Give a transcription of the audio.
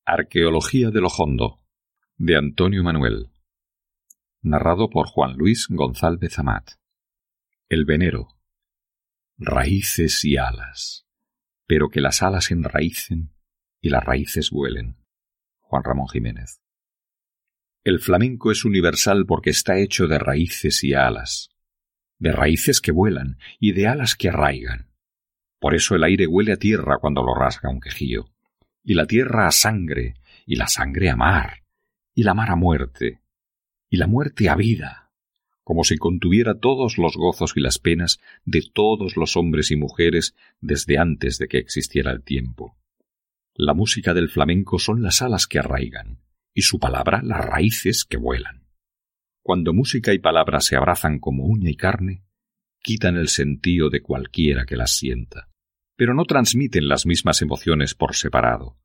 Arqueología de lo Hondo, de Antonio Manuel. Narrado por Juan Luis González Amat. El venero. Raíces y alas, pero que las alas enraícen y las raíces vuelen. Juan Ramón Jiménez. El flamenco es universal porque está hecho de raíces y alas, de raíces que vuelan y de alas que arraigan. Por eso el aire huele a tierra cuando lo rasga un quejío, y la tierra a sangre, y la sangre a mar, y la mar a muerte, y la muerte a vida, como si contuviera todos los gozos y las penas de todos los hombres y mujeres desde antes de que existiera el tiempo. La música del flamenco son las alas que arraigan, y su palabra las raíces que vuelan. Cuando música y palabra se abrazan como uña y carne, quitan el sentido de cualquiera que las sienta, pero no transmiten las mismas emociones por separado,